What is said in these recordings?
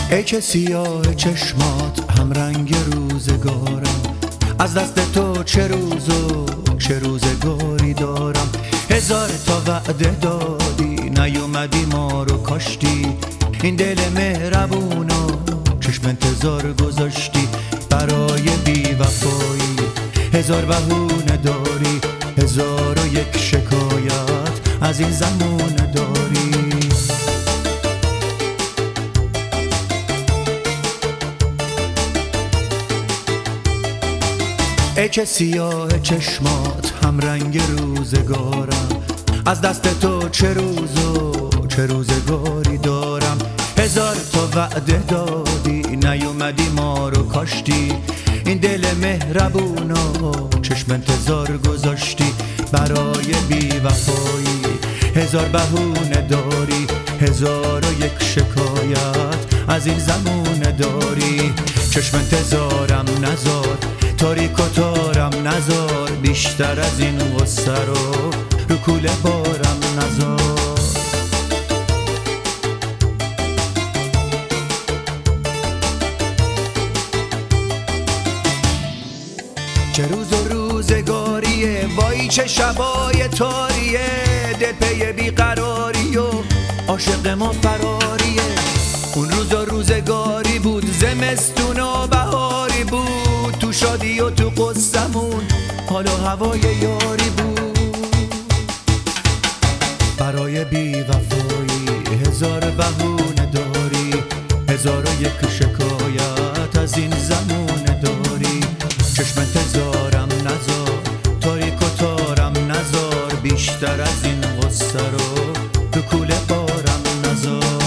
ای که سیاه چشمات هم رنگ روزگارم، از دست تو چه روز و چه روزگاری دارم. هزار تا وعده دادی نیومدی ما رو کاشتی، این دل مهربونو چشم انتظار گذاشتی. برای بی وفایی هزار بهونه داری، هزار و یک شکایت از این زمونه داری. ای که سیاه چشمات هم رنگ روزگارم، از دست تو چه روز و چه روزگاری دارم. هزار تا وعده دادی نیومدی ما رو کاشتی، این دل مهربونو چشم انتظار گذاشتی. برای بی وفایی هزار بهونه داری، هزار و یک شکایت از این زمونه داری. چشم انتظارم نزار، تاریک و تارم نزار، بیشتر از این غصه رو کوله بارم نزار. چه روز و روزگاریه، وای چه شبای تاریه، دل پی بیقراری و عاشق ما فراریه. اون روز و روزگاری بود، زمستون و بهاری بود، تو شادی و تو قصمون حال و هوای یاری بود. برای بی وفایی هزار بهونه داری، هزار و یک شکایت از این زمونه داری. چشم انتظارم نزار، تاریک و تارم نزار، بیشتر از این غصه رو کوله بارم نزار.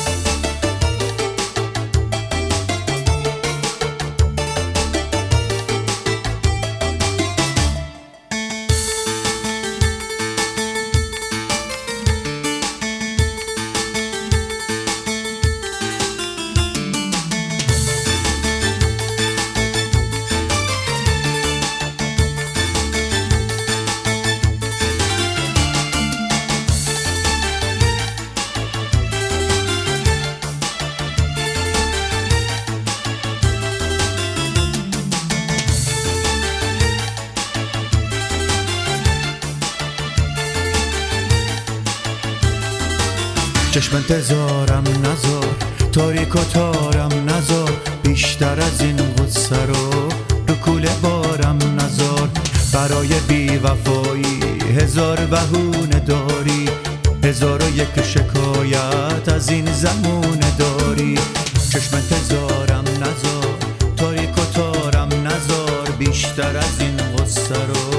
چشم انتظارم نزار، تاریک و تارم نزار، بیشتر از این غصه رو کوله بارم نزار. برای بی وفایی هزار بهونه داری، هزار و یک شکایت از این زمونه داری. چشم انتظارم نزار، تاریک و تارم نزار، بیشتر از این غصه رو